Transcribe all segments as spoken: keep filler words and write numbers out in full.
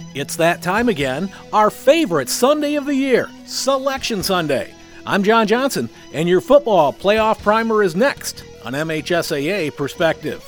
It's that time again, our favorite Sunday of the year, Selection Sunday. I'm John Johnson, and your football playoff primer is next on M H S A A Perspective.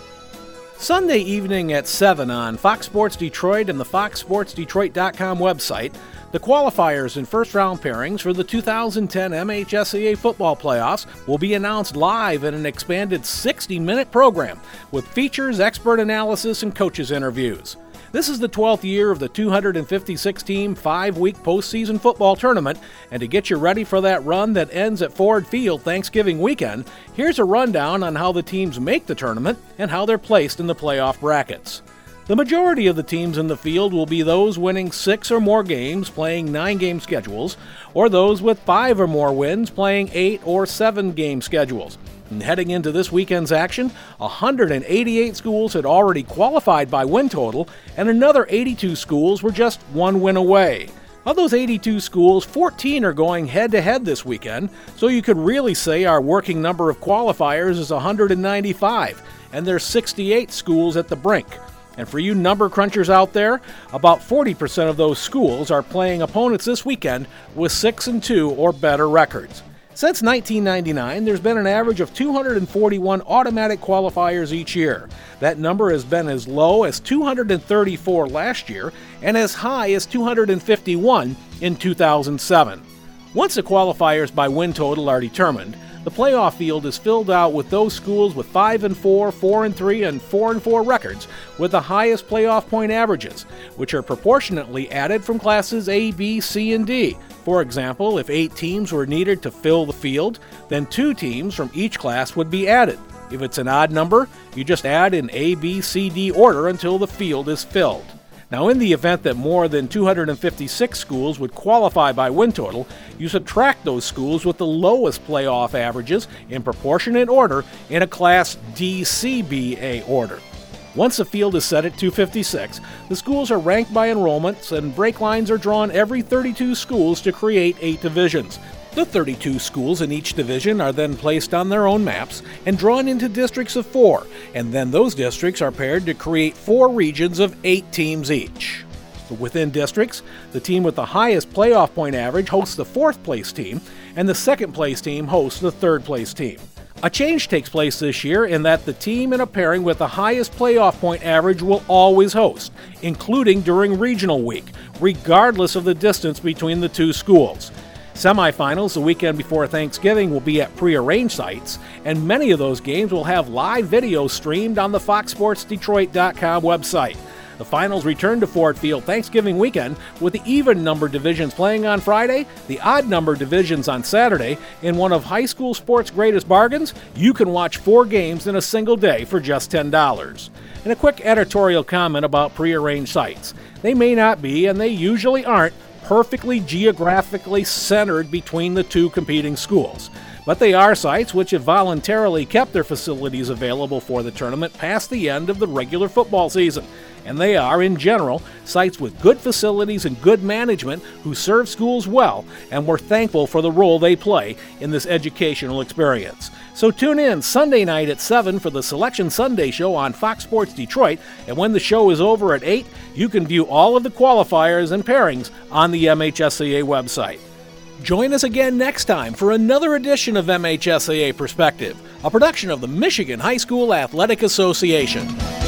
Sunday evening at seven on Fox Sports Detroit and the fox sports detroit dot com website, the qualifiers and first-round pairings for the two thousand ten M H S A A football playoffs will be announced live in an expanded sixty-minute program with features, expert analysis, and coaches' interviews. This is the twelfth year of the two hundred fifty-six team, five-week postseason football tournament, and to get you ready for that run that ends at Ford Field Thanksgiving weekend, here's a rundown on how the teams make the tournament and how they're placed in the playoff brackets. The majority of the teams in the field will be those winning six or more games playing nine-game schedules, or those with five or more wins playing eight or seven-game schedules. And heading into this weekend's action, one hundred eighty-eight schools had already qualified by win total, and another eighty-two schools were just one win away. Of those eighty-two schools, fourteen are going head-to-head this weekend, so you could really say our working number of qualifiers is one hundred ninety-five, and there's sixty-eight schools at the brink. And for you number crunchers out there, about forty percent of those schools are playing opponents this weekend with six and two or better records. Since nineteen ninety-nine, there's been an average of two hundred forty-one automatic qualifiers each year. That number has been as low as two hundred thirty-four last year and as high as two hundred fifty-one in two thousand seven. Once the qualifiers by win total are determined, the playoff field is filled out with those schools with five and four, four and three, and four and four records with the highest playoff point averages, which are proportionately added from classes A, B, C, and D. For example, if eight teams were needed to fill the field, then two teams from each class would be added. If it's an odd number, you just add in A, B, C, D order until the field is filled. Now, in the event that more than two hundred fifty-six schools would qualify by win total, you subtract those schools with the lowest playoff averages in proportionate order in a Class D C B A order. Once the field is set at two hundred fifty-six, the schools are ranked by enrollments and break lines are drawn every thirty-two schools to create eight divisions. The thirty-two schools in each division are then placed on their own maps and drawn into districts of four, and then those districts are paired to create four regions of eight teams each. Within districts, the team with the highest playoff point average hosts the fourth place team, and the second place team hosts the third place team. A change takes place this year in that the team in a pairing with the highest playoff point average will always host, including during regional week, regardless of the distance between the two schools. Semifinals the weekend before Thanksgiving will be at prearranged sites, and many of those games will have live video streamed on the fox sports detroit dot com website. The finals return to Ford Field Thanksgiving weekend with the even-number divisions playing on Friday, the odd-number divisions on Saturday. In one of high school sports' greatest bargains, you can watch four games in a single day for just ten dollars. And a quick editorial comment about prearranged sites. They may not be, and they usually aren't, perfectly geographically centered between the two competing schools. But they are sites which have voluntarily kept their facilities available for the tournament past the end of the regular football season. And they are, in general, sites with good facilities and good management who serve schools well, and we're thankful for the role they play in this educational experience. So tune in Sunday night at seven for the Selection Sunday show on Fox Sports Detroit, and when the show is over at eight, you can view all of the qualifiers and pairings on the M H S A A website. Join us again next time for another edition of M H S A A Perspective, a production of the Michigan High School Athletic Association.